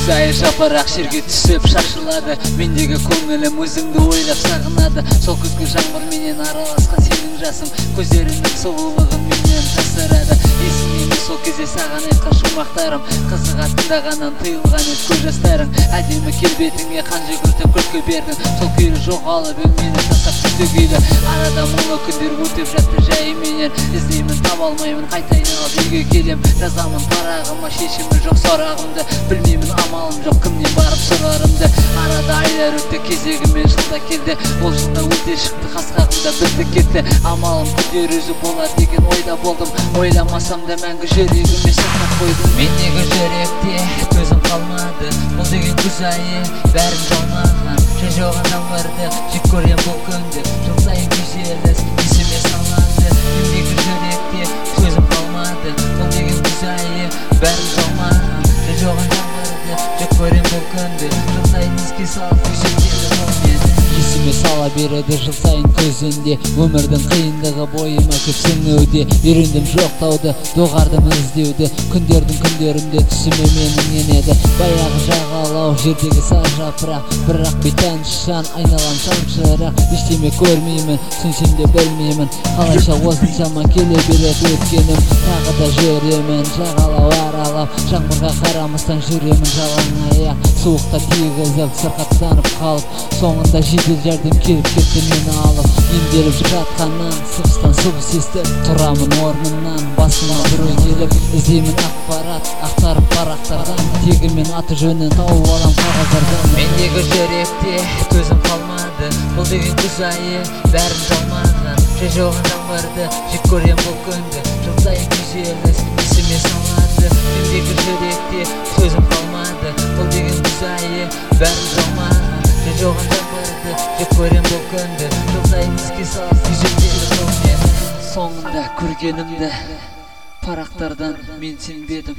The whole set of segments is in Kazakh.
айы жапырақ жерге түсіп шашылады. Мендегі көңілім өзіңді ойлап сағынады. Сол күзгі жаңбыр менен араласқан сенің жасым, көздеріңнің сұлулығын менен жасырады. Есімде ме сол кезде саған айтқан шумақтарым, қызыға тыңдағаннан тыйылған еді көз жастарың. Әдемі келбетіңе қан жүгіртіп күлкі бердің, сол күйі жоғалып ең мені тастап күзді күйді. Арада мұңлы күндер өтіп жатты жайыменен, іздеймін таба алмаймын, қайта айналып үйге келем. Жазамын парағыма шешімі жоқ сұрағымды, білмеймін амалым жоқ кімнен барып сұрарымды. Арада айлар өтті, кезегімен жылда келді, ол жылда өте шықты қасқағымда бізді кетті. Амалым күндер өзі болар деген ойда болдым, ойламасам да мәңгі жүрегіме сақтап қойдым. Мендегі жүректе төзім қалмады, бұл деген күз айы бәрін жалмаған. Жоғын жаңбырды жек көрем бұл күнді, жыл сайын күйзеліс есіме салады. Мендегі жүректе төзім қалмады, бұл деген күз айы бәрін жалмаған. Жоғын жаңбырды жек көрем бұл күнді, жыл сайын еске салып күйзеледі бұл мені. Есіме сала береді жыл сайын көзінде, өмірдің қиындығы бойыма кеп сіңуде. Үйрендім жоқтауды, доғардым іздеуді, күндердің күндерінде түсіме менің енеді. Баяғы жағалау жердегі сар жапырақ, бірақ бетән шан айналам шамшырақ. Ештеме көрмеймін, түсінсем де білмеймін, қалайша осыншама келе береді өткенім. Тағы да жүремін жағалау аралап, жаңбырға қарамастан жүремін жалаң аяқ. Суықта тигізіп сырқаттанып қалып, соңында жедел жәрдем келіп кетті мені алып. Емделіп жатқаннан сыбыстан сыбыс естіп тұрамын орнымнан, басыма бір ой келіп іздеймін ақпарат ақтарып парақтардан, тегімен аты жөнін тауып алам қағаздардан. Мендегі жүректе төзім қалмады, бұл деген күз айы бәрін жалмаған. Жоғын жаңбырды жек көрем бұл күнді, жыл сайын күйзеліс есіме салады. Мендегі жүректе төзім қалмады, бұл деген күз айы бәрін жалмаған. Жоғын жаңбырды жек көрем бұл күнді, жыл сайын еске салып күйзеледі бұл мені. Соңында көргенімді парақтардан мен сенбедім,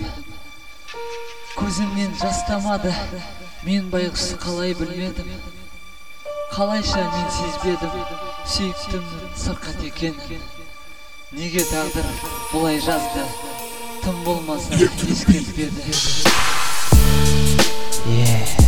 көзімнен жас тамады, мен байғұс қалай білмедім. Қалайша мен сезбедім, сүйіктімнің сырқат екен. Неге тағдыр бұлай жазды, тым болмаса ескертпеді.